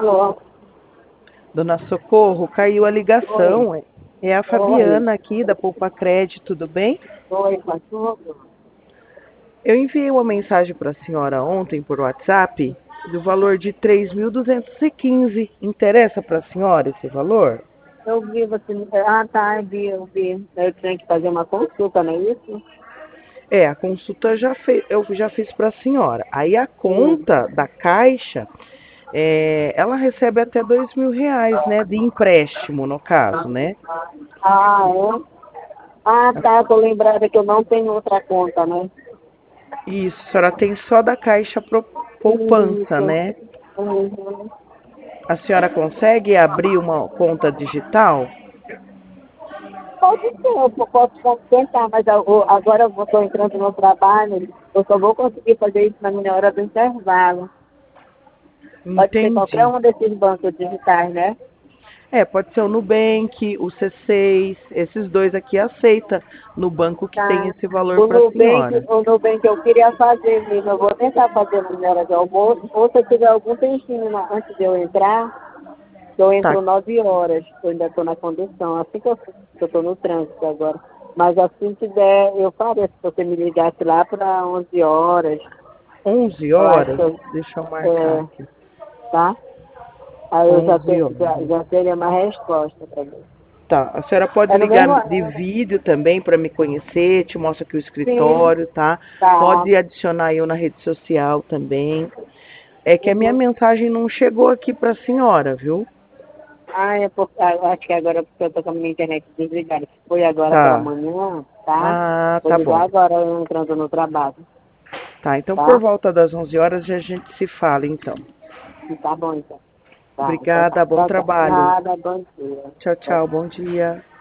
Alô? Dona Socorro, caiu a ligação. Oi. É a Oi. Fabiana aqui da Poupa Crédito, tudo bem? Oi, pastor. Eu enviei uma mensagem para a senhora ontem por WhatsApp do valor de 3.215. Interessa para a senhora esse valor? Eu vi você. Ah, tá, eu vi. Eu tinha que fazer uma consulta, não é isso? A consulta eu já fiz para a senhora. Aí a Sim. conta da Caixa, ela recebe até R$ 2.000, né? De empréstimo, no caso, né? Ah, é? Ah, tá. Tô lembrada que eu não tenho outra conta, né? Isso, a senhora tem só da Caixa Poupança, Isso. né? Uhum. A senhora consegue abrir uma conta digital? Pode ser, eu posso tentar, mas agora eu estou entrando no trabalho, eu só vou conseguir fazer isso na minha hora do intervalo. Pode ser qualquer Entendi. um desses bancos digitais, né? Pode ser o Nubank, o C6, esses dois aqui aceita no banco que tem Tá. esse valor para a senhora. O Nubank eu queria fazer mesmo. Eu vou tentar fazer na minha hora de almoço. Ou se eu tiver algum tempinho antes de eu entrar, eu Tá, entro 9 horas. Eu ainda estou na condução. Assim que eu estou no trânsito agora. Mas assim que der, eu faria. Se você me ligasse lá para 11 horas, 11 eu acho horas, que eu, deixa eu marcar é, aqui. tá? Aí eu 11 horas. já teria uma resposta para mim. Tá, a senhora pode É no mesmo. ligar de vídeo também para me conhecer, te mostra aqui o Sim, escritório, tá? tá. Pode adicionar eu na rede social também. É que a minha Uhum. mensagem não chegou aqui para a senhora, viu? Ah, eu acho que agora porque eu tô com a minha internet desligada. Se foi agora pela Tá. manhã, tá? Ah, Vou tá ligar bom. agora eu entrando no trabalho, Tá, então por tá? volta das 11 horas a gente se fala, então. E tá bom então. Tá, então tá. Obrigada, bom Tchau, tchau. trabalho. Nada, bom dia. Tchau, Tchau. tchau, bom dia.